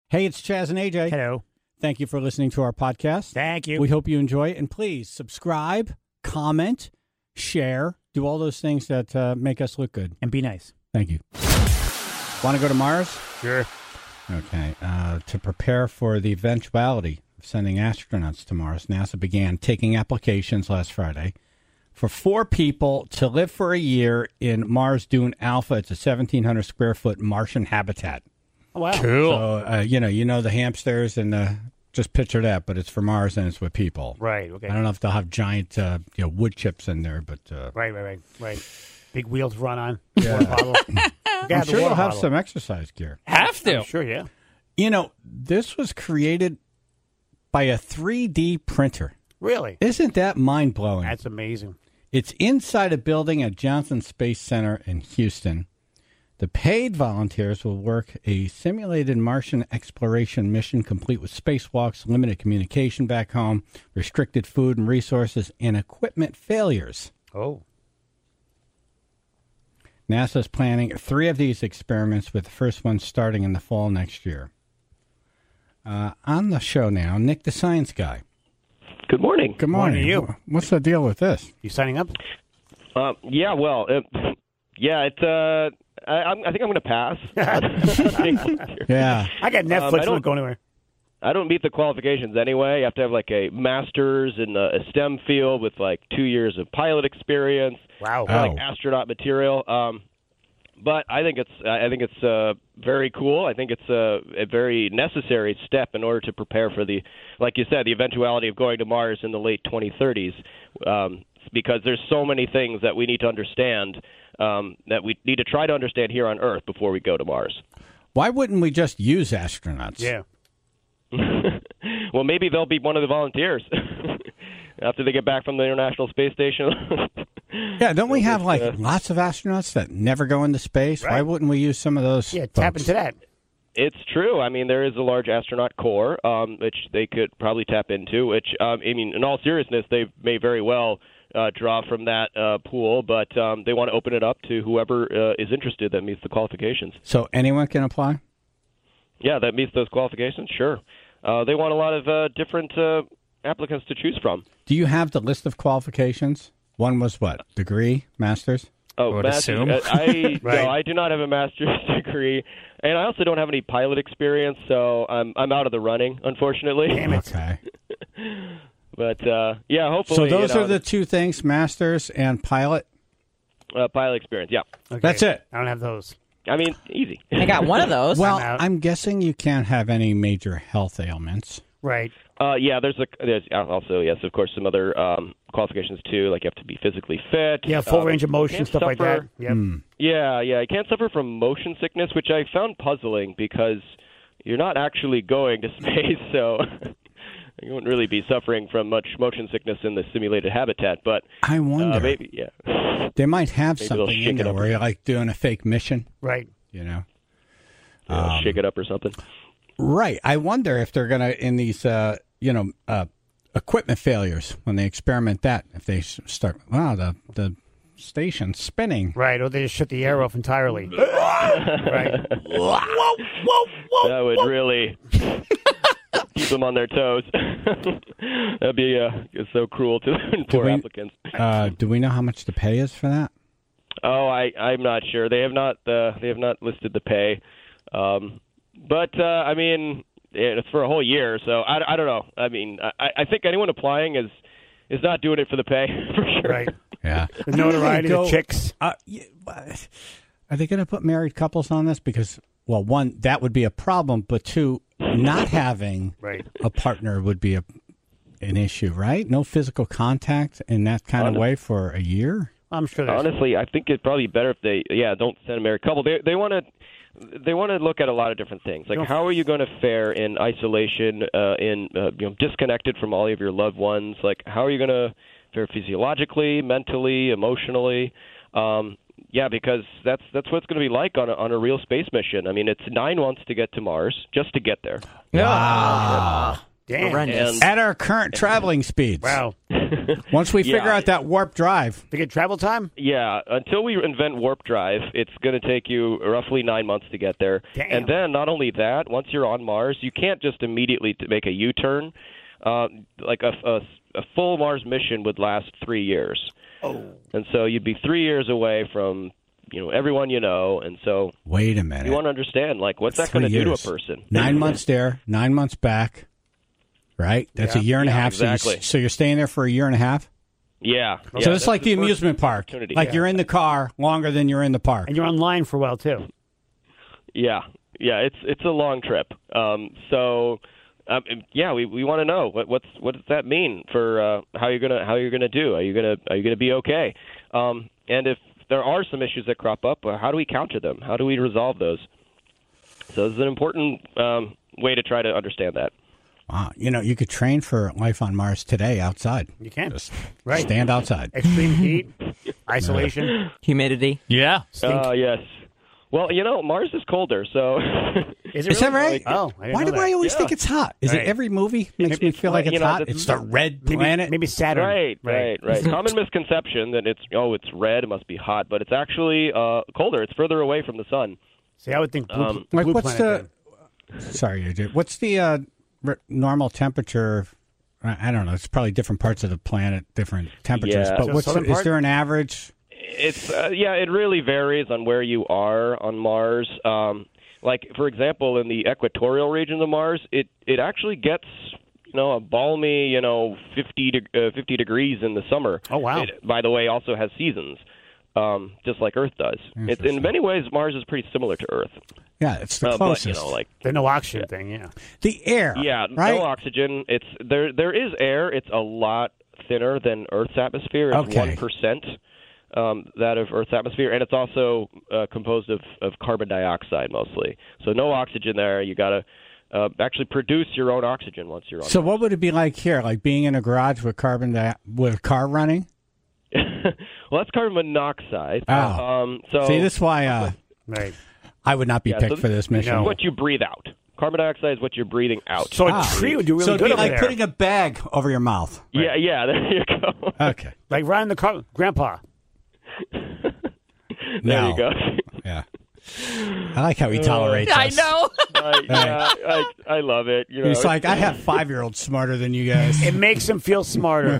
Hey, it's Chaz and AJ. Hello. Thank you for listening to our podcast. Thank you. We hope you enjoy it. And please subscribe, comment, share, do all those things that make us look good. And be nice. Thank you. Want to go to Mars? Sure. Okay. To prepare for the eventuality of sending astronauts to Mars, NASA began taking applications last Friday for 4 people to live for a year in Mars Dune Alpha. It's a 1,700 square foot Martian habitat. Oh, wow. Cool. So, you know the hamsters and just picture that, but it's for Mars and it's with people. Right, okay. I don't know if they'll have giant wood chips in there, but... Right. Big wheels to run on. Yeah. Water bottle. I'm sure they'll have some exercise gear. Have to. I'm sure, yeah. You know, this was created by a 3D printer. Really? Isn't that mind-blowing? That's amazing. It's inside a building at Johnson Space Center in Houston. The paid volunteers will work a simulated Martian exploration mission complete with spacewalks, limited communication back home, restricted food and resources, and equipment failures. Oh. NASA is planning 3 of these experiments, with the first one starting in the fall next year. On the show now, Nick the Science Guy. Good morning. Good morning. Morning to you. What's the deal with this? You signing up? I think I'm going to pass. Yeah. I got Netflix. I Don't go anywhere. I don't meet the qualifications anyway. You have to have like a master's in a STEM field with like 2 years of pilot experience. Wow. Like astronaut material. But I think it's very cool. I think it's a very necessary step in order to prepare for like you said, the eventuality of going to Mars in the late 2030s. Because there's so many things that we need to understand, that we need to try to understand here on Earth before we go to Mars. Why wouldn't we just use astronauts? Yeah. Well, maybe they'll be one of the volunteers after they get back from the International Space Station. Yeah, don't we have lots of astronauts that never go into space? Right. Why wouldn't we use some of those? Yeah, tap folks? into that. It's true. I mean, there is a large astronaut corps, which they could probably tap into, which, in all seriousness, they may very well draw from that pool, but they want to open it up to whoever is interested that meets the qualifications. So anyone can apply? Yeah, that meets those qualifications, sure. They want a lot of different applicants to choose from. Do you have the list of qualifications? One was what? Degree? Master's? Oh, I would master's. assume. Right. No, I do not have a master's degree, and I also don't have any pilot experience, so I'm out of the running, unfortunately. Damn it. Okay. But, hopefully... So those are the 2 things, master's and pilot? Pilot experience, yeah. Okay. That's it. I don't have those. I mean, easy. I got one of those. Well, out. I'm guessing you can't have any major health ailments. Right. There's also, yes, of course, some other qualifications, too, like you have to be physically fit. Yeah, full range of motion, can't stuff like that. suffer- Yep. Yeah, you can't suffer from motion sickness, which I found puzzling because you're not actually going to space, so you wouldn't really be suffering from much motion sickness in the simulated habitat, but I wonder. maybe, yeah. They might have Maybe they'll something shake in it there up. where you're like doing a fake mission, Right. you know? Shake it up or something. Right. I wonder if they're going to, in these, equipment failures, when they experiment that, if they start, the station's spinning. Right. Or they just shut the air off entirely. Right. That would really keep them on their toes. That'd be so cruel to poor applicants. Do we know how much the pay is for that? Oh, I'm not sure. They have not listed the pay. But it's for a whole year, so I don't know. I mean, I think anyone applying is not doing it for the pay for sure. Right. Yeah. The notoriety, the chicks. Are they going to put married couples on this? Because, well, 1, that would be a problem, but 2, not having Right. a partner would be an issue, right? No physical contact in that kind of way for a year? I'm sure there's... Honestly, I think it'd probably be better if they don't send a married couple. They want to look at a lot of different things. Like, how are you going to fare in isolation, disconnected from all of your loved ones? Like, how are you going to fare physiologically, mentally, emotionally? Because that's what it's going to be like on a real space mission. I mean, it's 9 months to get to Mars, just to get there. Wow. Damn. Horrendous. At our current traveling speeds. Wow. Once we figure Yeah. out that warp drive. They get travel time? Yeah, until we invent warp drive, it's going to take you roughly 9 months to get there. Damn. And then, not only that, once you're on Mars, you can't just immediately make a U-turn. Like a full Mars mission would last 3 years. Oh. And so you'd be 3 years away from everyone you know. And so Wait a minute. you want to understand, like, what's that going to 3 do to a years. person? 9 months there, 9 months back. Right? That's a year and a half. exactly. So you're staying there for a year and a half? Yeah. So yeah, it's like the that's first amusement park. opportunity. Like you're in the car longer than you're in the park. And you're online for a while, too. Yeah, it's a long trip. We want to know what does that mean for how you're gonna do? Are you gonna be okay? And if there are some issues that crop up, how do we counter them? How do we resolve those? So this is an important way to try to understand that. Wow. You could train for life on Mars today outside. You can. Just Right. stand outside. Extreme heat, isolation. Humidity. Yeah. Yes. Well, Mars is colder, so Is Is that really? right? Oh, I didn't Why know do that. I always Yeah. think it's hot? Is it Right. every movie makes me feel like it's hot? that's- It's the red Maybe, planet. maybe Saturn. Right. Common misconception that it's red, it must be hot, but it's actually colder. It's further away from the sun. See, I would think blue, Like, blue what's planet. Sorry, AJ. What's the normal temperature? I don't know. It's probably different parts of the planet, different temperatures. Yeah. But So southern is part? there an average? It's it really varies on where you are on Mars. Like for example, in the equatorial region of Mars, it actually gets a balmy 50 degrees in the summer. Oh, wow. It, by the way, also has seasons, just like Earth does. It's in many ways Mars is pretty similar to Earth. Yeah, it's the But closest. The no oxygen thing, yeah. The air. Yeah, right? no oxygen. It's there is air. It's a lot thinner than Earth's atmosphere. It's Okay. 1%. That of Earth's atmosphere, and it's also composed of carbon dioxide mostly. So no oxygen there. You got to actually produce your own oxygen once you're on. So what would it be like here? Like being in a garage with with a car running? Well, that's carbon monoxide. Oh. So See, this is why Right. I would not be Yeah, picked so for this mission. this is what you breathe out. Carbon dioxide is what you're breathing out. So a tree would do really so it'd good be over like there. putting a bag over your mouth. Yeah, there you go. Okay. Like riding the car. Grandpa. There No. you go. Yeah. I like how he tolerates I us. know. I love it. He's like, I have 5-year-olds smarter than you guys. It makes him feel smarter.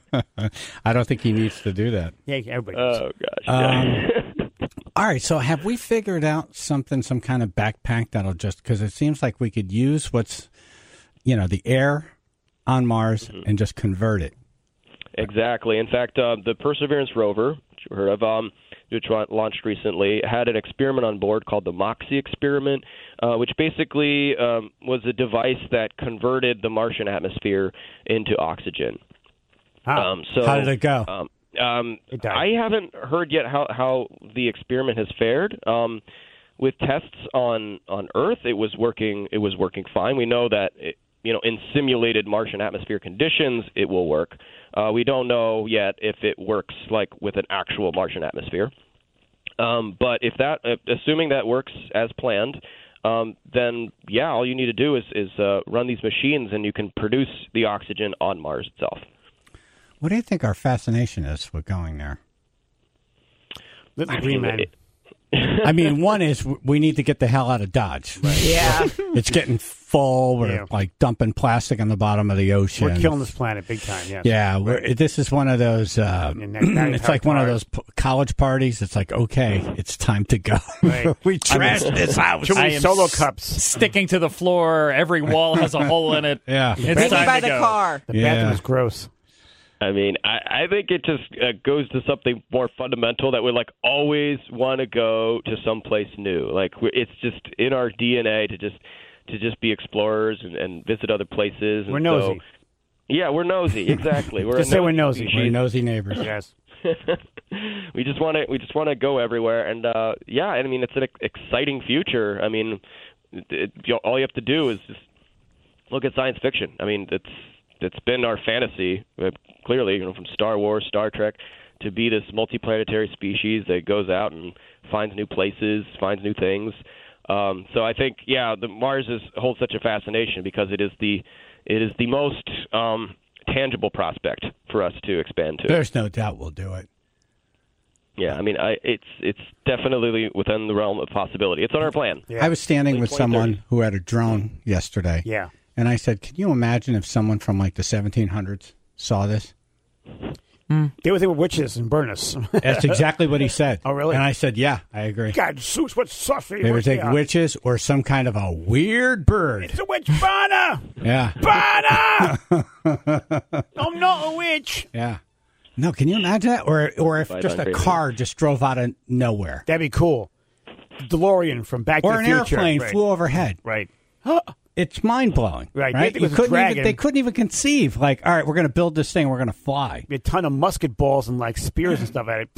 I don't think he needs to do that. Yeah, everybody does. Oh gosh. All right, so have we figured out some kind of backpack that'll because it seems like we could use what's, the air on Mars and just convert it. Exactly. In fact, the Perseverance rover, which you heard of, which launched recently, had an experiment on board called the MOXIE experiment, which basically was a device that converted the Martian atmosphere into oxygen. So How did it go? It died. I haven't heard yet how the experiment has fared. With tests on Earth, it was working fine. We know that in simulated Martian atmosphere conditions, it will work. We don't know yet if it works like with an actual Martian atmosphere. But assuming that works as planned, then all you need to do is run these machines, and you can produce the oxygen on Mars itself. What do you think our fascination is with going there? The Green Man. I mean, one is we need to get the hell out of Dodge. Yeah. It's getting full. We're Yeah. like dumping plastic on the bottom of the ocean. We're killing this planet big time, yes. Yeah, this is one of those. And that It's like one of those college parties. It's like, okay, it's time to go. Right. We trashed this house. Too many I am solo cups. Sticking to the floor. Every wall has a hole in it. Yeah. It's Take me time by to the go. car. The Yeah. bathroom is gross. I mean, I think it just goes to something more fundamental that we always want to go to someplace new. Like it's just in our DNA to just be explorers and visit other places. And We're nosy. Yeah, we're nosy. Exactly. We're Just say we're nosy. We're species. nosy neighbors. Yes. We just want to go everywhere, and I mean it's an exciting future. I mean, all you have to do is just look at science fiction. I mean, it's been our fantasy, clearly, from Star Wars, Star Trek, to be this multiplanetary species that goes out and finds new places, finds new things. So I think, the Mars holds such a fascination because it is the most tangible prospect for us to expand to. There's no doubt we'll do it. Yeah, I mean, it's definitely within the realm of possibility. It's on our plan. Yeah. I was standing with someone who had a drone yesterday. Yeah. And I said, can you imagine if someone from like the 1700s saw this? They would think we're witches and burn us. That's exactly what he said. Oh, really? And I said, yeah, I agree. God, Zeus, what's saucy? They would take witches or some kind of a weird bird. It's a witch, Bana! Yeah. Bana! I'm not a witch. Yeah. No, can you imagine that? Or if just a car just drove out of nowhere. That'd be cool. DeLorean from Back to the Future. Or an airplane flew overhead. Right. It's mind-blowing. Right. Right? They couldn't even conceive, like, all right, we're going to build this thing, we're going to fly. A ton of musket balls and, like, spears and stuff at it.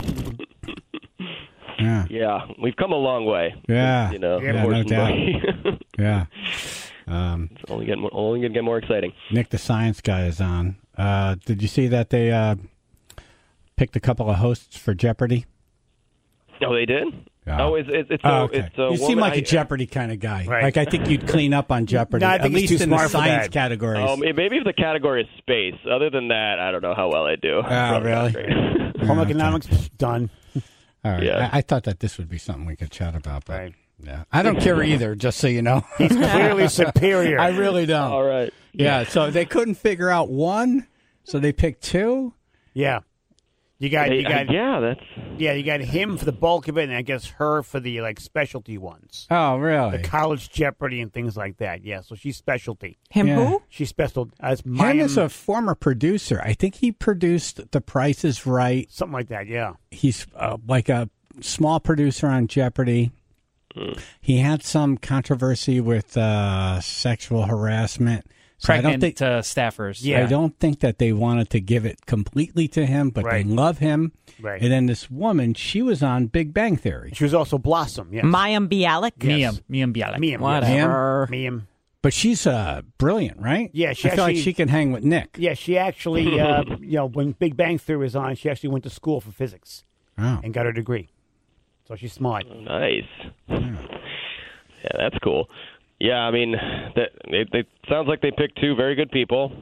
Yeah. Yeah, we've come a long way. Yeah. You know, no doubt. Yeah. It's only going to get more exciting. Nick, the science guy, is on. Did you see that they picked a couple of hosts for Jeopardy? Oh, they did? Yeah. Oh, it's okay. a You seem like a Jeopardy kind of guy. Right. Like, I think you'd clean up on Jeopardy, No, I at think he's least too in the smart for science that. categories. Maybe if the category is space. Other than that, I don't know how well I do. Oh, really? Home economics, done. All right. Yeah. I thought that this would be something we could chat about, but Right. yeah. I don't care either, just so you know. He's clearly superior. I really don't. All right. Yeah, so they couldn't figure out one, so they picked two. Yeah. You got him for the bulk of it, and I guess her for the specialty ones, Oh, really? the college Jeopardy and things like that. Yeah, so she's specialty. Him Yeah. who? She's special as Him is a former producer. I think he produced The Price is Right. something like that. Yeah, He's like a small producer on Jeopardy. He had some controversy with sexual harassment. So Pregnant staffers. Yeah. I don't think that they wanted to give it completely to him, but Right. they love him. Right. And then this woman, she was on Big Bang Theory. she was also Blossom. Yes, Mayim Bialik? Yes. Miam Bialik. Miam, Whatever. Miam. But she's brilliant, right? Yeah, she I feel like actually- she can hang with Nick. Yeah, she actually, when Big Bang Theory was on, she actually went to school for physics Oh. and got her degree. So she's smart. Nice. Yeah, that's cool. Yeah, I mean, it sounds like they picked two very good people.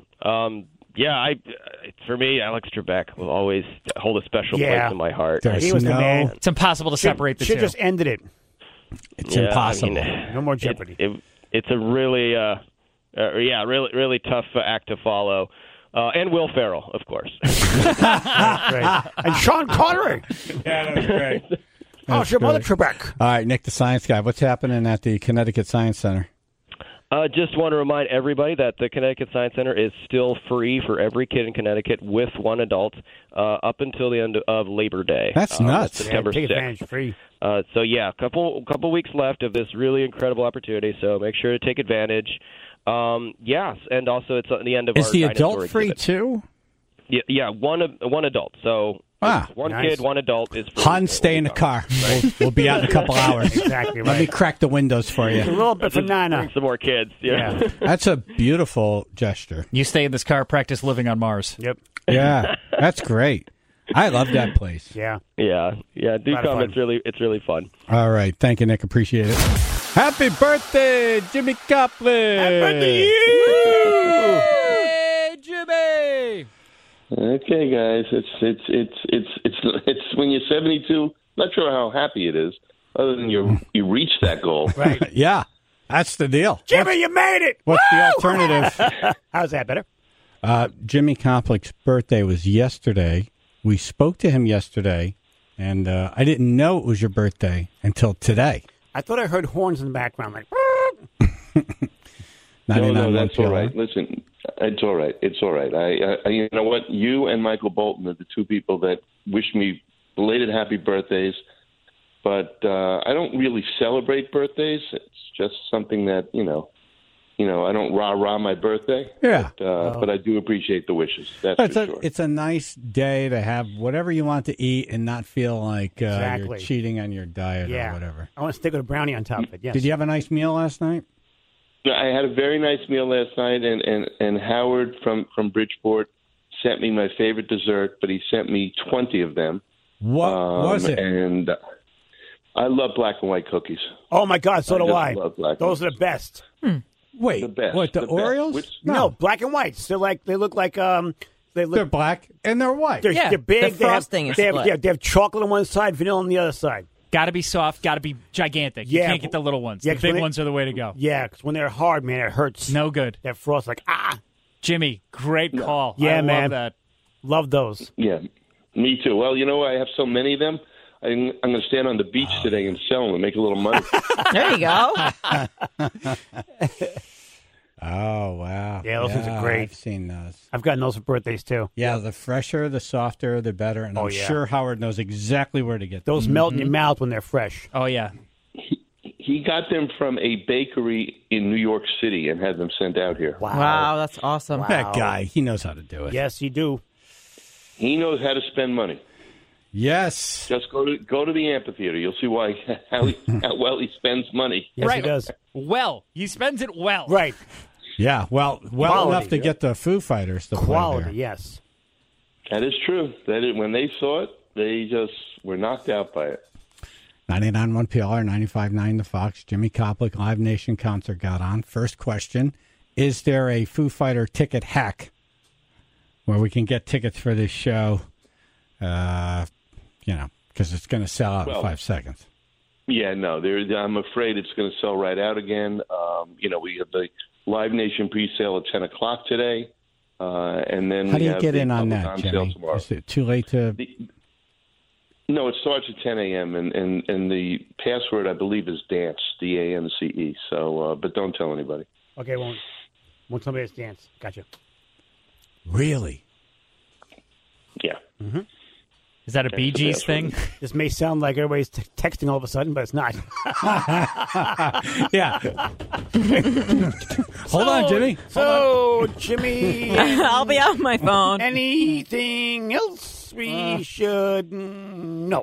For me, Alex Trebek will always hold a special place in my heart. There's He was the man. It's impossible to separate the two. Should just ended it. It's impossible. No more Jeopardy. It's a really, really tough act to follow. And Will Ferrell, of course. Right. And Sean Connery. Yeah, that's great. Oh, it's your mother, Trebek. All right, Nick, the science guy. What's happening at the Connecticut Science Center? Just want to remind everybody that the Connecticut Science Center is still free for every kid in Connecticut with one adult up until the end of Labor Day. That's nuts. September Take 6th. advantage, free. A couple weeks left of this really incredible opportunity, so make sure to take advantage. Yes, and also it's at the end of our Is the dinosaur adult free exhibit. too? Yeah, one adult. So it's one nice. kid, one adult is free. Han, stay in the car. We'll be out in a couple hours. Exactly Let me right. crack the windows for A you. little bit for Nana. Bring some more kids. Yeah. That's a beautiful gesture. You stay in this car, practice living on Mars. Yep. Yeah, that's great. I love that place. Yeah. Yeah. Do Lot of come. fun. It's really fun. All right. Thank you, Nick. Appreciate it. Happy birthday, Jimmy Copley. Happy Hey, Jimmy! Okay, guys, it's when you're 72. Not sure how happy it is, other than you reached that goal. Right. Yeah, that's the deal. Jimmy, you made it. What's the Woo! alternative? How's that better? Jimmy Copley's birthday was yesterday. We spoke to him yesterday, and I didn't know it was your birthday until today. I thought I heard horns in the background. Like, No, that's all right. Listen, it's all right. It's all right. I you know what? You and Michael Bolton are the two people that wish me belated happy birthdays. But I don't really celebrate birthdays. It's just something that I don't rah my birthday. Yeah. But I do appreciate the wishes. That's for sure. It's a nice day to have whatever you want to eat and not feel like you're Exactly. cheating on your diet yeah. or whatever. I want to stick with a brownie on top of it. Yes. Did you have a nice meal last night? I had a very nice meal last night, and Howard from Bridgeport sent me my favorite dessert, but he sent me 20 of them. What was it? And I love black and white cookies. Oh my God, so do just I. love black Those are ones. the best. Wait, The best. what, the The best. Oreos? Which- No, black and whites. They look like they They're look. black and they're white. They're big. the They have- frosting is they have, split. yeah, they have chocolate on one side, vanilla on the other side. Got to be soft. Got to be gigantic. You Yeah, can't get the little ones. yeah, The 'cause big when they- ones are the way to go. Yeah, because when they're hard, man, it hurts. No good. That frost, like Jimmy, great call. Yeah, I man. love that. love those. Yeah, me too. Well, you know, I have so many of them. I'm going to stand on the beach today and sell them and make a little money. There you go. Oh, wow. Yeah, those things are great. I've seen those. I've gotten those for birthdays too. Yeah, the fresher, the softer, the better. And Oh, I'm yeah. sure Howard knows exactly where to get Those them. melt in your mouth when they're fresh. Oh, yeah. He got them from a bakery in New York City and had them sent out here. Wow, that's awesome. That guy, he knows how to do it. Yes, you do. He knows how to spend money. Yes. Just go to the amphitheater. You'll see why how well he spends money. Yes, right. he does. Well, he spends it well. Right. Yeah, well Quality, enough to yeah. get the Foo Fighters to play Quality, there. yes. That is true. When they saw it, they just were knocked out by it. 99.1 PLR, 95.9 The Fox. Jimmy Koplik, Live Nation concert got on. First question, is there a Foo Fighter ticket hack where we can get tickets for this show, because it's going to sell out in 5 seconds? Yeah, no. I'm afraid it's going to sell right out again. We have the Live Nation pre-sale at 10 o'clock today. And then How do we you have get the in on public that, sale Jimmy? tomorrow. Is it too late to... No, it starts at 10 a.m. and the password, I believe, is DANCE, D-A-N-C-E. So, but don't tell anybody. Okay, won't somebody else dance? Gotcha. Really? Yeah. Is that a Bee Gees thing? This may sound like everybody's texting all of a sudden, but it's not. Yeah. Hold on, Jimmy. So, Jimmy, I'll be on my phone. anything else we should know?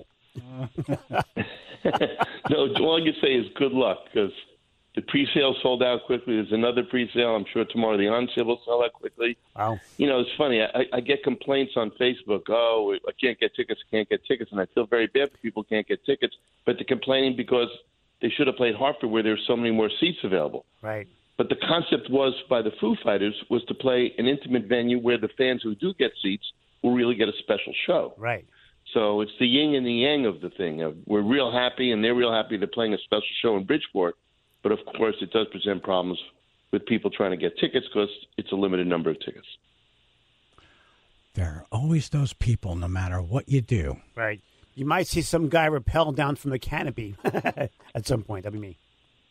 No, all I can say is good luck because the pre-sale sold out quickly. There's another pre-sale. I'm sure tomorrow the on-sale will sell out quickly. Wow. It's funny. I get complaints on Facebook. Oh, I can't get tickets. And I feel very bad for people who can't get tickets. But they're complaining because they should have played Hartford where there's so many more seats available. Right. But the concept was by the Foo Fighters was to play an intimate venue where the fans who do get seats will really get a special show. Right. So it's the yin and the yang of the thing. We're real happy, and they're real happy they're playing a special show in Bridgeport. But, of course, it does present problems with people trying to get tickets because it's a limited number of tickets. There are always those people, no matter what you do. Right. You might see some guy rappel down from the canopy at some point. That'd be me.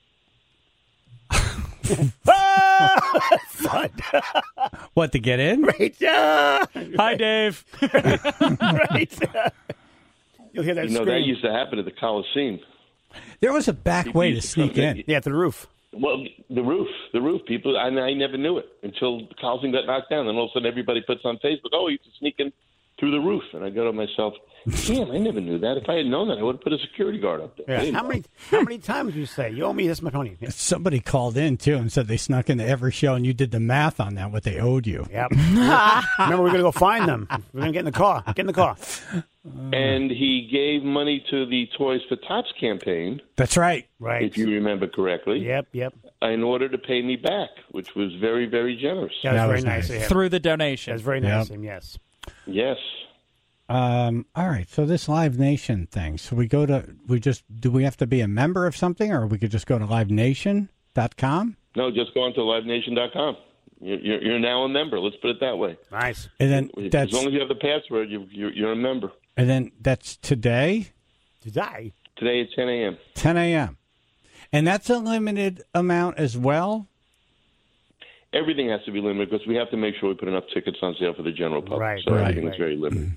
Fun. What, to get in? Right. Hi, Dave. Right. You'll hear that That scream. used to happen at the Coliseum. There was a back way to used to sneak come in. Yeah, to the roof. Well, the roof. People, I never knew it until the Coliseum got knocked down. And all of a sudden everybody puts on Facebook, oh, you can sneak in through the roof. And I go to myself, damn, I never knew that. If I had known that, I would have put a security guard up there. I Yeah. didn't How know. many times do you say, you owe me this much money? Yeah. Somebody called in, too, and said they snuck into every show, and you did the math on that, what they owed you. Yep. Remember, we're going to go find them. We're going to get in the car. Get in the car. And he gave money to the Toys for Tots campaign, That's right. Right. if you remember correctly, Yep. in order to pay me back, which was very, very generous. That was That very was nice nice. of him. Through the That donation. was very nice of him, yes. Yes. All right, so this Live Nation thing. So do we have to be a member of something, or we could just go to livenation.com? No, just go on to livenation.com. You're now a member. Let's put it that way. Nice. And then As long as you have the password, you're a member. that's today, To die. Today at 10 a.m. 10 a.m. And that's a limited amount as well? Everything has to be limited because we have to make sure we put enough tickets on sale for the general public. Right, so right, everything right. is very limited.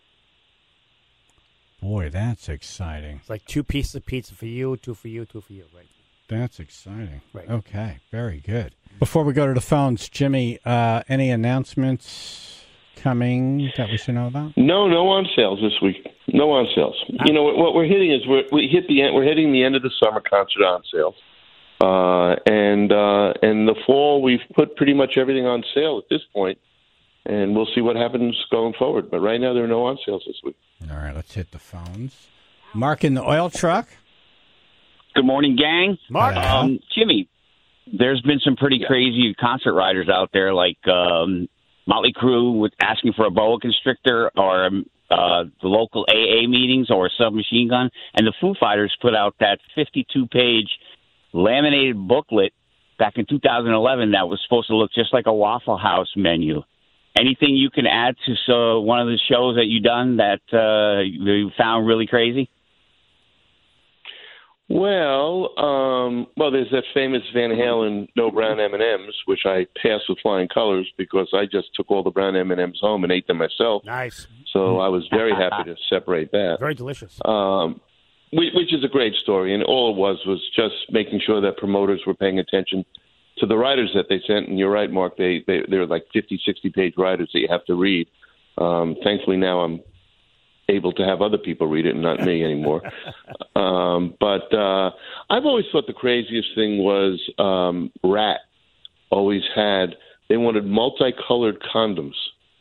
Boy, that's exciting. It's like 2 pieces of pizza for you, 2 for you, 2 for you. Right. That's exciting. Right. Okay, very good. Before we go to the phones, Jimmy, any announcements coming that we should know about? No on sales this week. No on sales. What we're hitting is we're hitting the end of the summer concert on sales, and the fall we've put pretty much everything on sale at this point, and we'll see what happens going forward. But right now there are no on sales this week. All right, let's hit the phones. Mark in the oil truck. Good morning, gang. Mark. Jimmy, there's been some pretty crazy concert riders out there, like Motley Crue with asking for a boa constrictor, or the local AA meetings, or a submachine gun. And the Foo Fighters put out that 52-page laminated booklet back in 2011 that was supposed to look just like a Waffle House menu. Anything you can add to one of the shows that you've done that you found really crazy? Well, there's that famous Van Halen No Brown M&Ms, which I passed with flying colors because I just took all the brown M&Ms home and ate them myself. Nice. So I was very happy to separate that. Very delicious. Which is a great story, and all it was just making sure that promoters were paying attention to the writers that they sent. And you're right, Mark, they're like 50, 60-page writers that you have to read. Thankfully now I'm able to have other people read it and not me anymore. But I've always thought the craziest thing was Rat always they wanted multicolored condoms.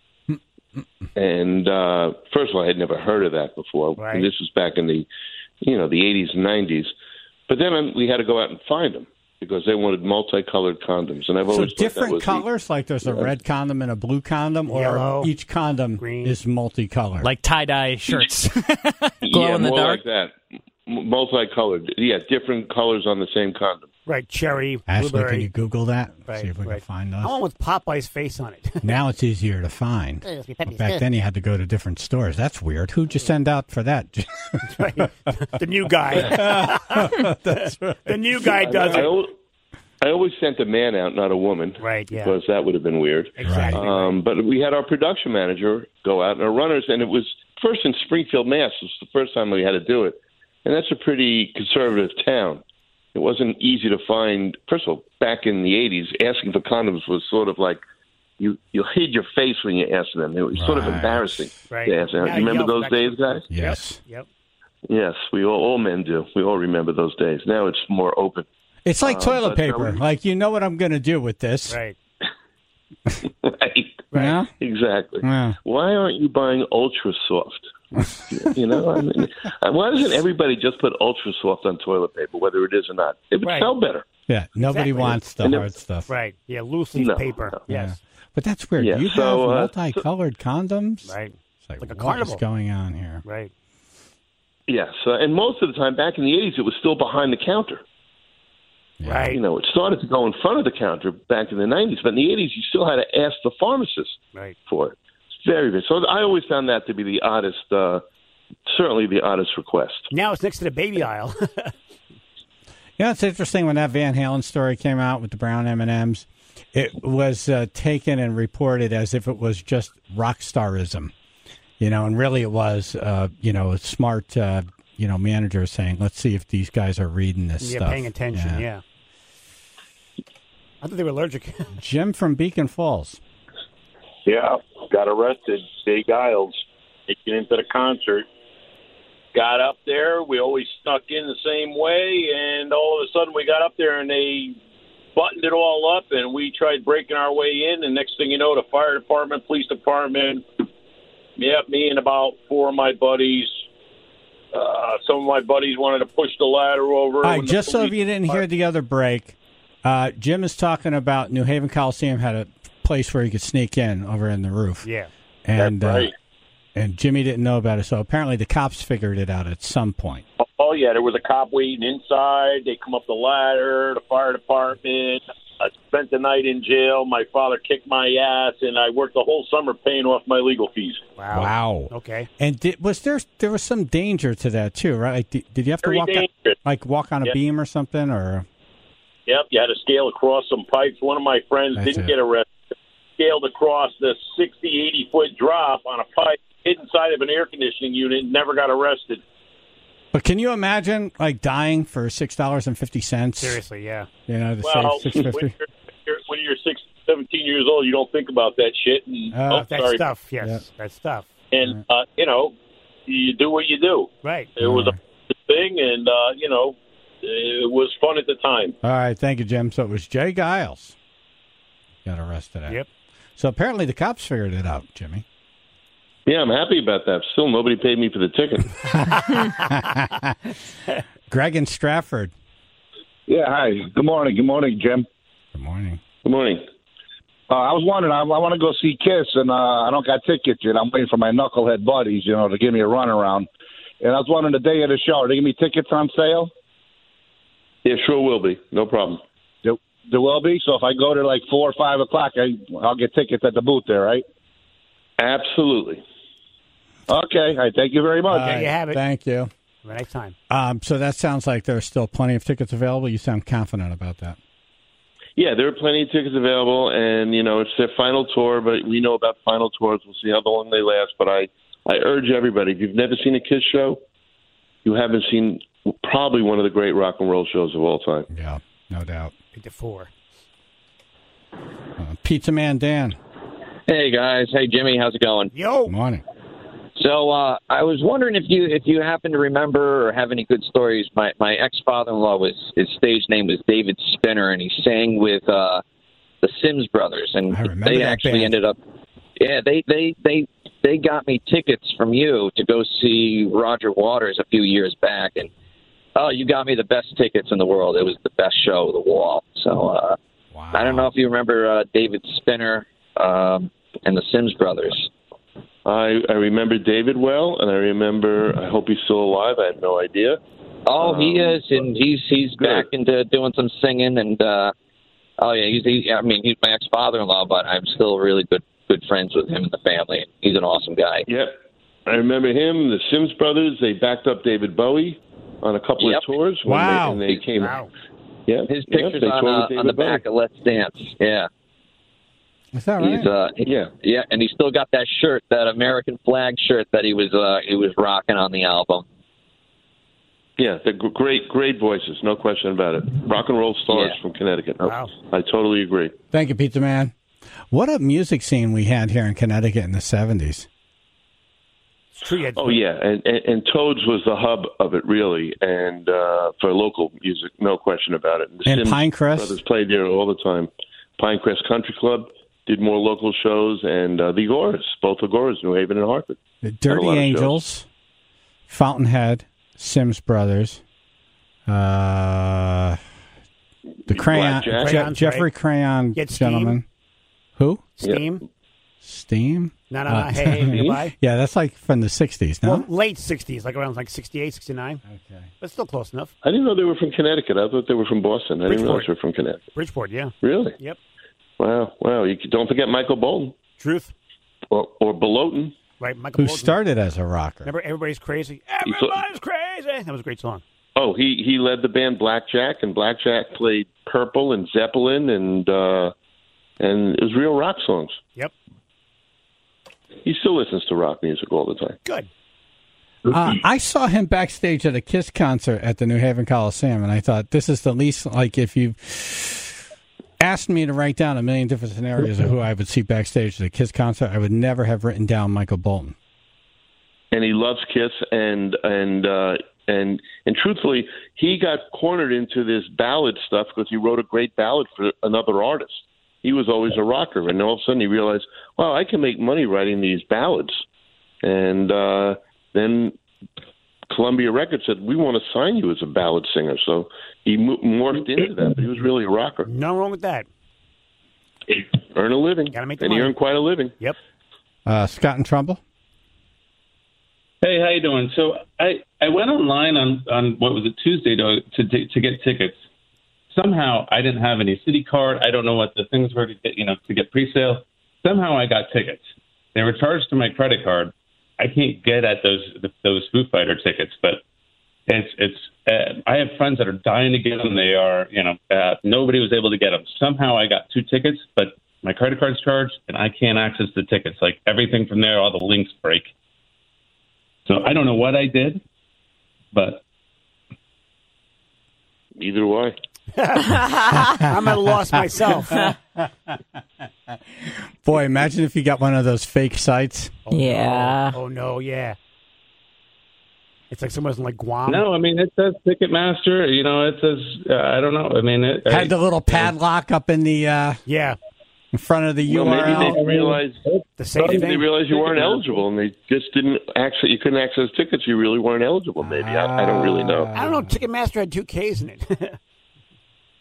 And first of all, I had never heard of that before. Right. And this was back in the 80s and 90s. But then we had to go out and find them because they wanted multicolored condoms. And I've always thought different that was colors, like there's a red condom and a blue condom, or Yellow, each condom green. is multicolored. Like tie-dye shirts. Glow in the more dark? like that. Multicolored. Yeah, different colors on the same condom. Right, cherry, Ashley, blueberry. can you Google that? Right, See if we can right. find I want those. with Popeye's face on it. Now it's easier to find. Back then you had to go to different stores. That's weird. Who'd you send out for that? Right. The new guy. That's right. The new guy does it. I always sent a man out, not a woman. Right, yeah. Because that would have been weird. Exactly. But we had our production manager go out and our runners, and it was first in Springfield, Mass. It was the first time we had to do it. And that's a pretty conservative town. It wasn't easy to find. First of all, back in the 80s, asking for condoms was sort of like you hid your face when you asked them. It was sort of embarrassing Right. to ask them. Now You remember you those yell days, guys? Yes. Yep. Yes, all men do. We all remember those days. Now it's more open. It's like toilet but, paper. Like, you know what I'm going to do with this. Right. Right. Yeah? Exactly. Yeah. Why aren't you buying Ultra Soft? I mean, why doesn't everybody just put Ultra Soft on toilet paper, whether it is or not? It would Right. smell better. Yeah. Nobody Exactly. wants the And hard stuff. Right. Yeah, loose leaf No, paper. no. Yes. But that's weird. Yeah, You so, have multicolored condoms? Right. It's like Like a what carnival. is going on here? Right. Yes, and most of the time back in the 80s, it was still behind the counter. Yeah. Right. It started to go in front of the counter back in the 90s, but in the 80s, you still had to ask the pharmacist Right. for it. It's very good. So I always found that to be the oddest, certainly the oddest request. Now it's next to the baby aisle. Yeah, it's interesting when that Van Halen story came out with the brown M&Ms. It was taken and reported as if it was just rock starism, and really it was, a smart, manager saying, let's see if these guys are reading this stuff. Paying attention, yeah. I thought they were allergic. Jim from Beacon Falls. Yeah, got arrested. Jay Giles, taken into the concert. Got up there. We always snuck in the same way, and all of a sudden we got up there and they buttoned it all up, and we tried breaking our way in. And next thing you know, the fire department, police department, me and about four of my buddies. Some of my buddies wanted to push the ladder over. All right, just so if you didn't hear the other break, Jim is talking about New Haven Coliseum had a place where you could sneak in over in the roof. Yeah. And, That's right. And Jimmy didn't know about it, so apparently the cops figured it out at some point. Oh, yeah, there was a cop waiting inside. They come up the ladder, the fire department. I spent the night in jail. My father kicked my ass, and I worked the whole summer paying off my legal fees. Wow. Okay. And there was some danger to that, too, right? Like, did you have Very to walk on a Yep. beam or something? Or Yep, you had to scale across some pipes. One of my friends That's didn't it. get arrested. Scaled across the 60, 80-foot drop on a pipe, hid inside of an air conditioning unit, never got arrested. But can you imagine, like, dying for $6.50? Seriously, yeah. To Well, save when $6.50? you're 17 years old, you don't think about that shit. And, That sorry. stuff, yes. Yeah. That stuff. And, you do what you do. Right. It was a thing, and, it was fun at the time. All right, thank you, Jim. So it was Jay Giles got arrested at. Yep. So apparently the cops figured it out, Jimmy. Yeah, I'm happy about that. Still, nobody paid me for the ticket. Greg in Stratford. Yeah, hi. Good morning. Good morning, Jim. Good morning. Good morning. I was wondering, I want to go see Kiss, and I don't got tickets yet. I'm waiting for my knucklehead buddies, to give me a runaround. And I was wondering the day of the show, are they give me tickets on sale? Yeah, sure will be. No problem. There will be? So if I go there like 4 or 5 o'clock, I'll get tickets at the booth there, right? Absolutely. Okay. All right, thank you very much. There you have it. Thank you. Have a nice time. So that sounds like there's still plenty of tickets available. You sound confident about that. Yeah, there are plenty of tickets available, and, it's their final tour, but we know about final tours. We'll see how long they last, but I urge everybody, if you've never seen a Kiss show, you haven't seen probably one of the great rock and roll shows of all time. Yeah, no doubt. Pick the 4. Pizza Man Dan. Hey, guys. Hey, Jimmy. How's it going? Yo. Good morning. So I was wondering if you happen to remember or have any good stories. My ex-father-in-law his stage name was David Spinner, and he sang with the Sims Brothers, and they actually ended up. Yeah, they got me tickets from you to go see Roger Waters a few years back, and you got me the best tickets in the world. It was the best show of the wall. So I don't know if you remember David Spinner and the Sims Brothers. I remember David well, and I hope he's still alive. I have no idea. Oh, he is, and he's back into doing some singing, and he's my ex-father-in-law, but I'm still really good friends with him and the family. He's an awesome guy. Yep. I remember him, the Sims Brothers. They backed up David Bowie on a couple of tours. When they came out. Yeah. His picture's on the back of Let's Dance. Yeah. Is that right? Yeah, and he still got that shirt, that American flag shirt that he was rocking on the album. Yeah, they're great voices, no question about it. Rock and roll stars from Connecticut. Wow. I totally agree. Thank you, Pizza Man. What a music scene we had here in Connecticut in the 70s. Oh, yeah, and Toads was the hub of it, really, and for local music, no question about it. The Sims Pinecrest? Brothers played there all the time. Pinecrest Country Club did more local shows, and the Agoras, both Agoras, New Haven and Hartford. The Dirty Angels, Fountainhead, Sims Brothers, the Crayon, Jeffrey Crayon Gentleman. Who? Steam. Steam? No, hey, goodbye. Yeah, that's like from the 60s, no? Well, late 60s, like around 68, 69. Okay. But still close enough. I didn't know they were from Connecticut. I thought they were from Boston. I didn't realize they were from Connecticut. Bridgeport, yeah. Really? Yep. Wow. You don't forget Michael Bolton. Truth. Or Beloten. Right, Michael Bolton. Who started as a rocker. Remember, Everybody's Crazy? Everybody's Crazy! That was a great song. Oh, he led the band Blackjack, and Blackjack played Purple and Zeppelin, and it was real rock songs. Yep. He still listens to rock music all the time. Good. I saw him backstage at a Kiss concert at the New Haven Coliseum, and I thought, this is the least, like, if you asked me to write down a million different scenarios of who I would see backstage at a Kiss concert, I would never have written down Michael Bolton. And he loves Kiss, and truthfully, he got cornered into this ballad stuff because he wrote a great ballad for another artist. He was always a rocker, and all of a sudden he realized, wow, I can make money writing these ballads. And then Columbia Records said, we want to sign you as a ballad singer. So he morphed into that, but he was really a rocker. Nothing wrong with that. Earn a living. Gotta make the and money. he earned quite a living. Yep. Scott and Trumbull? Hey, how you doing? So I went online on what was it, Tuesday to get tickets. Somehow I didn't have any city card. I don't know what the things were to get pre-sale. Somehow I got tickets. They were charged to my credit card. I can't get at those Foo Fighter tickets, but it's I have friends that are dying to get them. They are nobody was able to get them. Somehow I got 2 tickets, but my credit card's charged and I can't access the tickets. Like everything from there, all the links break. So I don't know what I did, but either way. I'm at a loss myself. Boy, imagine if you got one of those fake sites. Oh, yeah. No. Oh, no, yeah. It's like someone's in like Guam. No, I mean, it says Ticketmaster. It says, I don't know. I mean, it had the little padlock up in the in front of the URL. Maybe they didn't realize they realized you weren't eligible, and they just didn't you couldn't access tickets. You really weren't eligible. Maybe I don't really know. I don't know. Ticketmaster had 2 Ks in it.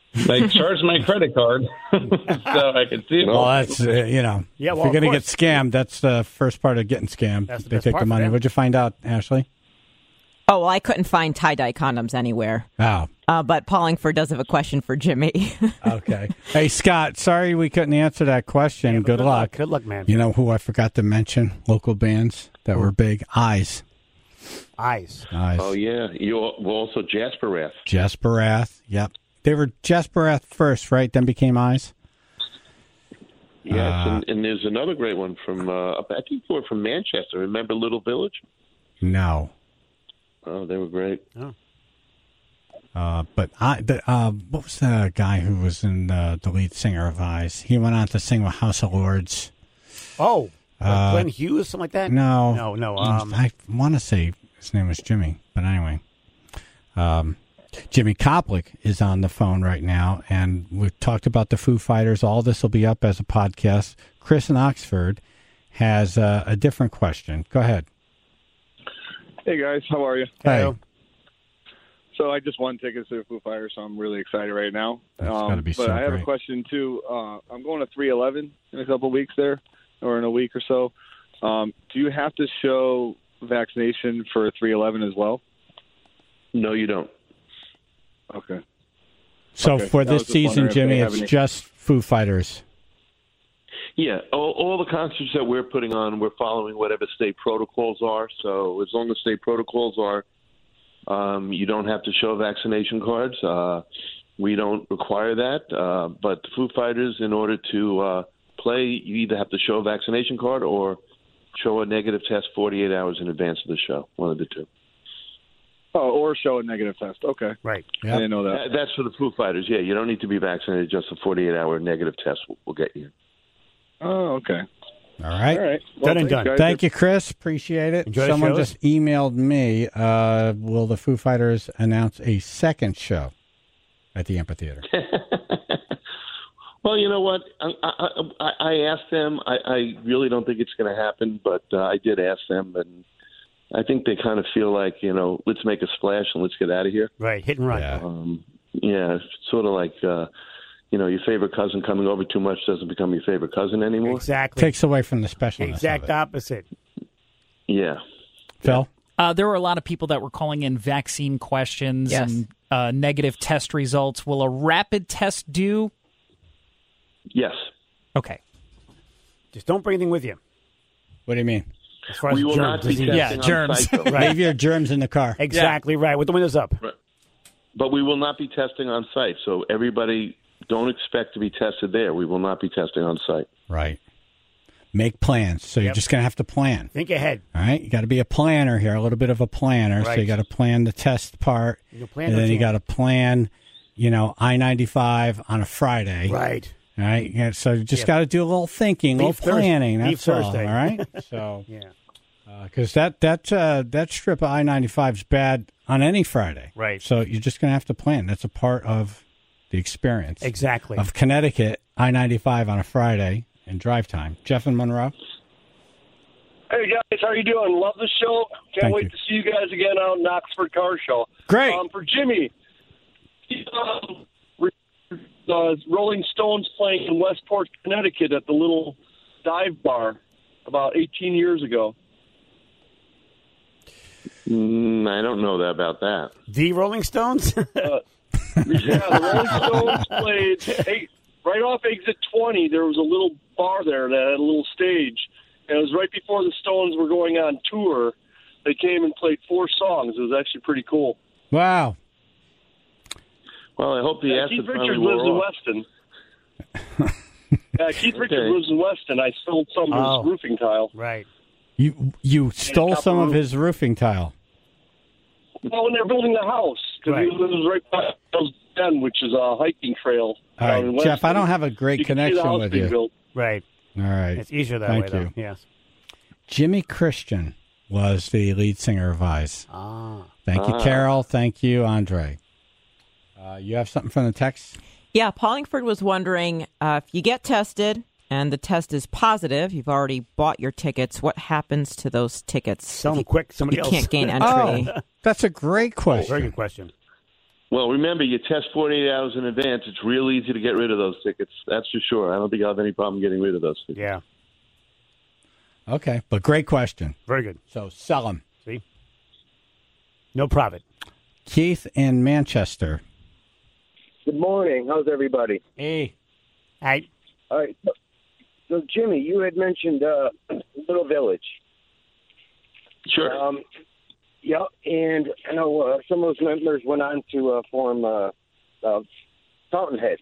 They charged my credit card so I could see it. Well, that's, Yeah, if well, you're of going to get course. scammed, that's the first part of getting scammed. That's the they best take part the for money. them. What'd you find out, Ashley? Oh, well, I couldn't find tie-dye condoms anywhere. Oh, But Paulingford does have a question for Jimmy. okay. Hey, Scott, sorry we couldn't answer that question. Yeah, but good luck. Good luck, man. You know who I forgot to mention? Local bands that were big. Eyes. Eyes. Oh, yeah. You're also Jasperath. Jasperath. Yep. They were Jasperath first, right? Then became Eyes? Yes, and there's another great one from, I think they were from Manchester. Remember Little Village? No. Oh, they were great. Oh. But what was the guy who was in the lead singer of Eyes? He went on to sing with House of Lords. Oh, Glenn Hughes, something like that? No. No. I want to say his name was Jimmy, but anyway. Jimmy Koplik is on the phone right now, and we've talked about the Foo Fighters. All this will be up as a podcast. Chris in Oxford has a different question. Go ahead. Hey, guys. How are you? Hey. So I just won tickets to the Foo Fighters, so I'm really excited right now. That's gotta be but so I have great. a question, too. I'm going to 311 in a couple of weeks there, or in a week or so. Do you have to show vaccination for 311 as well? No, you don't. Okay. So Okay. for I was this just season, wondering if they Jimmy, have it's any- just Foo Fighters. Yeah, all the concerts that we're putting on, we're following whatever state protocols are. So as long as state protocols are, you don't have to show vaccination cards. We don't require that. But the Foo Fighters, in order to play, you either have to show a vaccination card or show a negative test 48 hours in advance of the show, one of the two. Oh, or show a negative test. Okay. Right. I didn't know that. That's for the Foo Fighters, yeah. You don't need to be vaccinated. Just a 48-hour negative test will get you. Oh, okay. All right. All right. Done and thanks, done. guys. Thank you, Chris. Appreciate it. Enjoy the Someone shows. just emailed me. Will the Foo Fighters announce a second show at the amphitheater? Well, you know what? I asked them. I really don't think it's going to happen, but I did ask them, and I think they kind of feel like, let's make a splash and let's get out of here. Right, hit and run. Yeah. It's sort of like, your favorite cousin coming over too much doesn't become your favorite cousin anymore. Exactly. Takes away from the specialness Exact of it. opposite. Yeah. Phil? There were a lot of people that were calling in vaccine questions Yes. and negative test results. Will a rapid test do? Yes. Okay. Just don't bring anything with you. What do you mean? As far as We will germs, not be disease. testing Yeah, on germs. site, though. Right. Leave your germs in the car. Exactly right. With the windows up. But we will not be testing on site. So everybody, don't expect to be tested there. We will not be testing on site. Right. Make plans. So you're just going to have to plan. Think ahead. All right? You got to be a planner here, a little bit of a planner. So Right. you got to plan the test part. You plan and then those you in. got to plan, I-95 on a Friday. Right. All right? Yeah, so you just got to do a little thinking, a Leave little planning. Thursday. That's Leave all. Thursday. All right? So, Yeah. because that strip of I-95 is bad on any Friday. Right. So you're just going to have to plan. That's a part of the experience. Exactly. Of Connecticut, I-95 on a Friday and drive time. Jeff and Monroe? Hey guys, how you doing? Love the show. Can't Thank wait you. to see you guys again out in Oxford Car Show. Great. For Jimmy, Rolling Stones playing in Westport, Connecticut at the little dive bar about 18 years ago. I don't know about that. The Rolling Stones? Yeah, the Rolling Stones played right off exit 20. There was a little bar there that had a little stage. And it was right before the Stones were going on tour. They came and played 4 songs. It was actually pretty cool. Wow. Well, I hope the acid Keith finally Richards wore lives in off. Weston. Keith Richards lives in Weston. I stole some of his roofing tile. Right. You stole some of his roofing tile. Well, when they're building the house, because it was right by Bell's Den, which is a hiking trail. All down in right, Weston. Jeff, I don't have a great You can see the connection house with being you. built. Right. All right. It's easier that Thank way, you. though. Yes. Jimmy Christian was the lead singer of Eyes. Thank you, Carol. Thank you, Andre. You have something from the text? Yeah, Paulingford was wondering if you get tested and the test is positive, you've already bought your tickets, what happens to those tickets? Sell them quick. Somebody you else. can't gain entry. Oh, that's a great question. Very good question. Well, remember, you test 48 hours in advance. It's real easy to get rid of those tickets. That's for sure. I don't think I'll have any problem getting rid of those tickets. Yeah. Okay, but great question. Very good. So sell them. See? No profit. Keith in Manchester. Good morning. How's everybody? Hey. Hi. All right. So, Jimmy, you had mentioned Little Village. Sure. Yeah, and I know some of those members went on to form Fountainhead.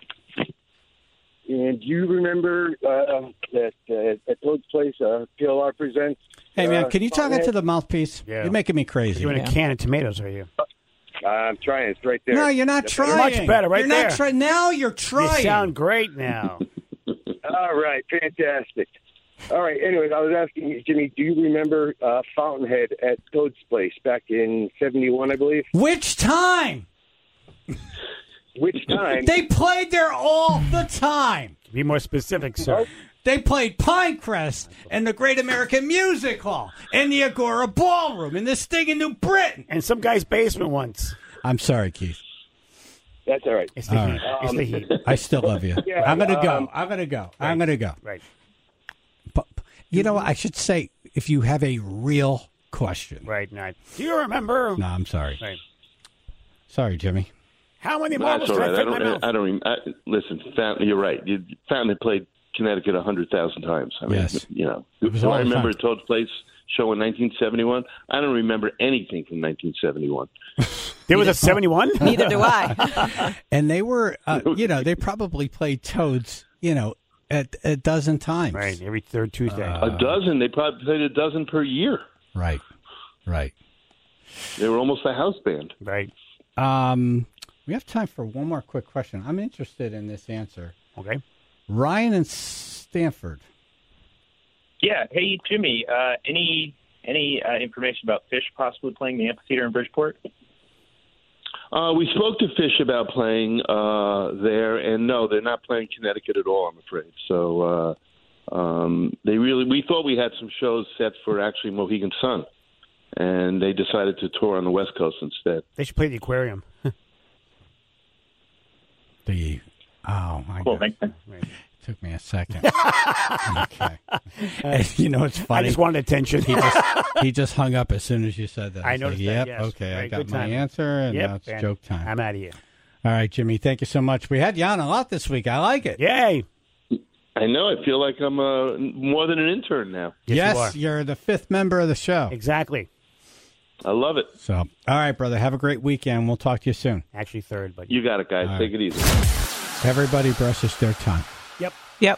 And do you remember that at Toad's Place, PLR presents? Hey, man, can you talk into the mouthpiece? Yeah. You're making me crazy. You're doing a can of tomatoes, are you? I'm trying. It's right there. No, you're not trying. You're much better, right you're there. Not now you're trying. You sound great now. All right, fantastic. All right, anyways, I was asking you, Jimmy, do you remember Fountainhead at Toad's Place back in 71, I believe? Which time? Which time? They played there all the time. Be more specific, sir. They played Pinecrest and the Great American Music Hall and the Agora Ballroom and this thing in New Britain. And some guy's basement once. I'm sorry, Keith. That's all right. It's the heat. It's the heat. I still love you. Yeah, I'm going to go. I'm going to go. Right. I'm going to go. Right. But, you know, I should say, if you have a real question. Right. Not. Do you remember? No, I'm sorry. Right. Sorry, Jimmy. How many No, marbles that's all did right. I fit in my mouth? Listen, Fountain, you're right. Fountain played Connecticut 100,000 times. I mean, Yes. you know. It was Do all I the remember time. Toad's Place show in 1971? I don't remember anything from 1971. There was a 71? Neither do I. And they were, you know, they probably played Toads, you know, a dozen times. Right, every third Tuesday. A dozen. They probably played a dozen per year. Right. Right. They were almost a house band. Right. We have time for one more quick question. I'm interested in this answer. Okay. Ryan in Stanford. Yeah. Hey, Jimmy. Any information about Fish possibly playing the amphitheater in Bridgeport? We spoke to Fish about playing there, and no, they're not playing Connecticut at all, I'm afraid. So we thought we had some shows set for actually Mohegan Sun, and they decided to tour on the West Coast instead. They should play the aquarium. Oh, my Cool, God. thanks. It took me a second. Okay. And you know, it's funny. I just wanted attention. He just hung up as soon as you said that. I was noticed like, that, yep, yes. okay, Very I got good my timing. answer, and Yep, now it's and joke time. I'm out of here. All right, Jimmy, thank you so much. We had you on a lot this week. I like it. Yay. I know. I feel like I'm more than an intern now. Yes, you're the fifth member of the show. Exactly. I love it. So, all right, brother. Have a great weekend. We'll talk to you soon. Actually, third, but You got it, guys. All Take right. it easy. Everybody brushes their tongue. Yep.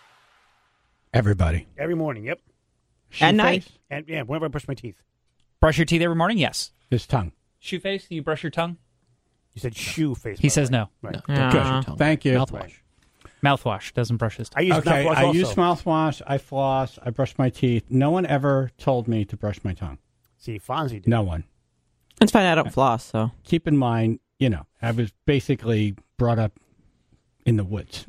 Everybody. every morning. Yep. At night. Shoeface? And yeah, whenever I brush my teeth. Brush your teeth every morning? Yes. His tongue. Shoeface, do you brush your tongue? You said shoe face. He says no. Right. Yeah. Brush your tongue. Thank you. Mouthwash. Mouthwash. Doesn't brush his tongue. I use Okay, mouthwash I also. use mouthwash. I floss. I brush my teeth. No one ever told me to brush my tongue. See, Fonzie did. No one. It's fine. I don't floss, so. Keep in mind, you know, I was basically brought up in the woods.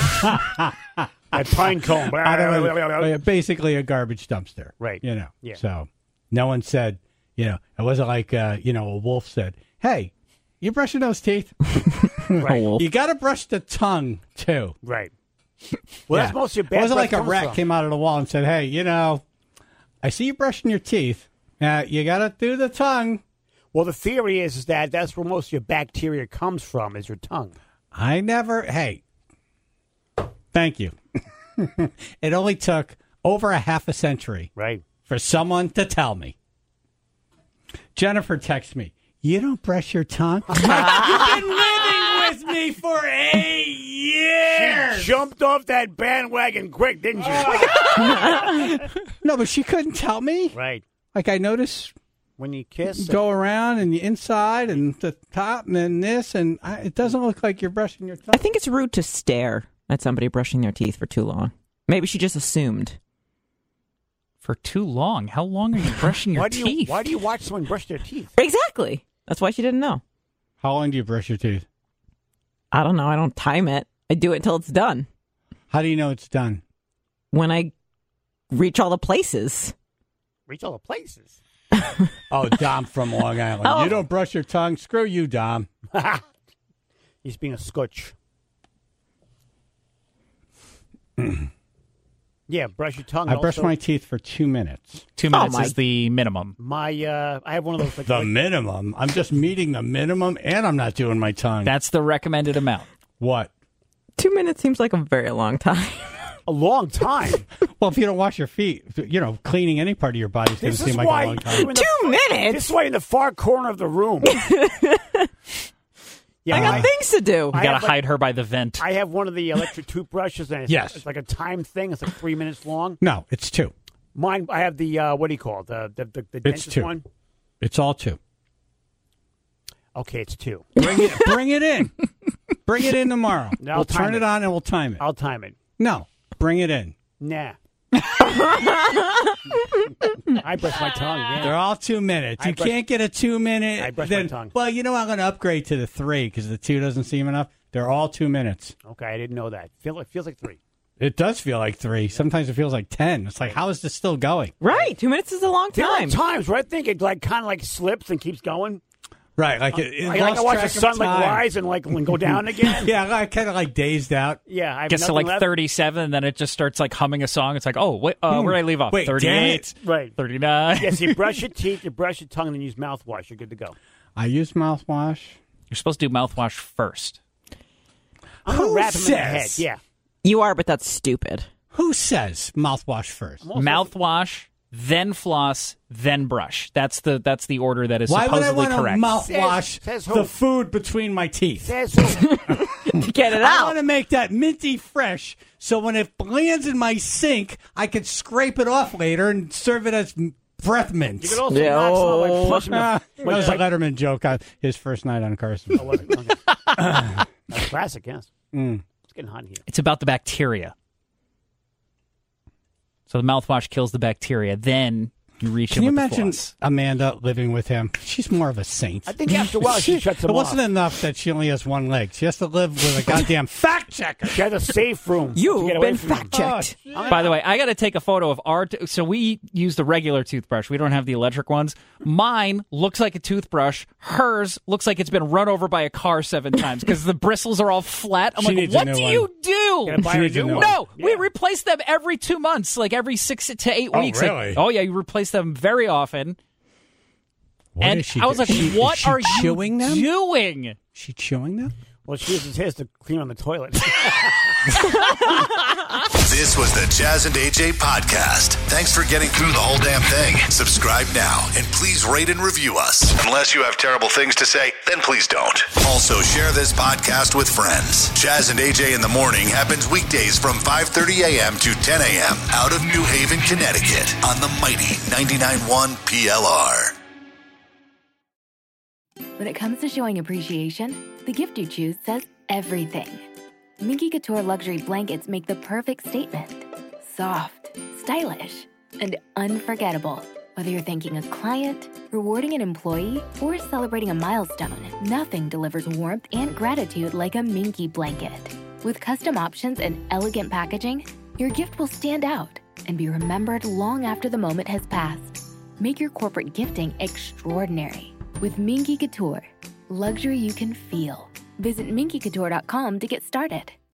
That pine cone. I don't know, basically a garbage dumpster. Right. You know. Yeah. So no one said, you know, it wasn't like, you know, a wolf said, hey, you brushing those teeth? Right. You got to brush the tongue, too. Right. Well, that's most of your bad It wasn't breath like a comes rat from. came out of the wall and said, hey, you know, I see you brushing your teeth. Now, you got to do the tongue. Well, the theory is that that's where most of your bacteria comes from, is your tongue. Hey, thank you. It only took over a half a century Right. for someone to tell me. Jennifer texts me, you don't brush your tongue? You've been living with me for 8 years. She jumped off that bandwagon quick, didn't you? No, but she couldn't tell me. Right. Like, I noticed When you kiss. go around and the inside and the top and then this, and it doesn't look like you're brushing your tongue. I think it's rude to stare at somebody brushing their teeth for too long. Maybe she just assumed. For too long? How long are you brushing your teeth? Why do you watch someone brush their teeth? Exactly. That's why she didn't know. How long do you brush your teeth? I don't know. I don't time it. I do it until it's done. How do you know it's done? When I reach all the places. Reach all the places. Oh, Dom from Long Island. Oh. You don't brush your tongue? Screw you, Dom. He's being a scotch. Yeah, brush your tongue. I brush my teeth for 2 minutes. 2 minutes is the minimum. I have one of those. Like, the minimum? I'm just meeting the minimum, and I'm not doing my tongue. That's the recommended amount. What? 2 minutes seems like a very long time. A long time? Well, if you don't wash your feet, cleaning any part of your body is going to seem like a long time. 2 minutes? This way in the far corner of the room. Yeah, I got things to do. You got to hide her by the vent. I have one of the electric toothbrushes, and it's like a time thing. It's like 3 minutes long. No, it's 2. Mine, I have the, what do you call it? The dentist 2. one? It's all 2. Okay, it's 2. Bring it in. Bring it in tomorrow. No, we'll turn it on and we'll time it. I'll time it. No, bring it in. Nah. I brush my tongue. Yeah. They're all 2 minutes. You can't get a 2 minute. I brush my tongue. Well, I'm going to upgrade to the 3 because the 2 doesn't seem enough. They're all 2 minutes. Okay, I didn't know that. It feels like 3. It does feel like 3. Sometimes it feels like 10. It's like, how is this still going? Right. 2 minutes is a long There are time. times where I think it kind of slips and keeps going. Right, like I watch the sun rise and go down again. Yeah, I kind of dazed out. Yeah, I have Gets to nothing left. 37, and then it just starts humming a song. It's like, oh, wait, where did I leave off? Wait, 38, right? 39. Yes, you brush your teeth, you brush your tongue, and then use mouthwash. You're good to go. I use mouthwash. You're supposed to do mouthwash first. I'm gonna wrap him in the head. Yeah, you are, but that's stupid. Who says mouthwash first? Mouthwash, then floss, then brush. That's the order that is Why supposedly would I want correct. to mouthwash Says the who? food between my teeth? Says who? Get it I out. want to make that minty fresh, so when it lands in my sink, I can scrape it off later and serve it as breath mints. You could also knock some by flushing That was a Letterman joke on his first night on Carson. Oh, was it? Okay. That's classic, yes. It's getting hot in here. It's about the bacteria. So the mouthwash kills the bacteria. Then you reach Can in you with the imagine floss. Amanda living with him? She's more of a saint. I think after a while she shuts him It off. wasn't enough that she only has one leg. She has to live with a goddamn fact checker. She has a safe room. to You've get away been from him. fact-checked. By the way, I got to take a photo of our... So we use the regular toothbrush. We don't have the electric ones. Mine looks like a toothbrush. Hers looks like it's been run over by a car 7 times because the bristles are all flat. I'm She like, needs a what new do one. you do? Gotta buy her a She needs a new new one. No, Yeah. we replace them every 2 months, like every 6 to 8 Oh, weeks. really? Like, oh, yeah, you replace them very often. What And is she I was do- like, She- what is she are chewing you them? doing? She chewing them? Well, she uses his to clean on the toilet. This was the Jazz and AJ podcast. Thanks for getting through the whole damn thing. Subscribe now and please rate and review us. Unless you have terrible things to say, then please don't. Also, share this podcast with friends. Jazz and AJ in the Morning happens weekdays from 5:30 a.m. to 10 a.m. out of New Haven, Connecticut on the mighty 99.1 PLR. When it comes to showing appreciation, the gift you choose says everything. Minky Couture luxury blankets make the perfect statement. Soft, stylish, and unforgettable. Whether you're thanking a client, rewarding an employee, or celebrating a milestone, nothing delivers warmth and gratitude like a Minky blanket. With custom options and elegant packaging, your gift will stand out and be remembered long after the moment has passed. Make your corporate gifting extraordinary with Minky Couture. Luxury you can feel. Visit minkycouture.com to get started.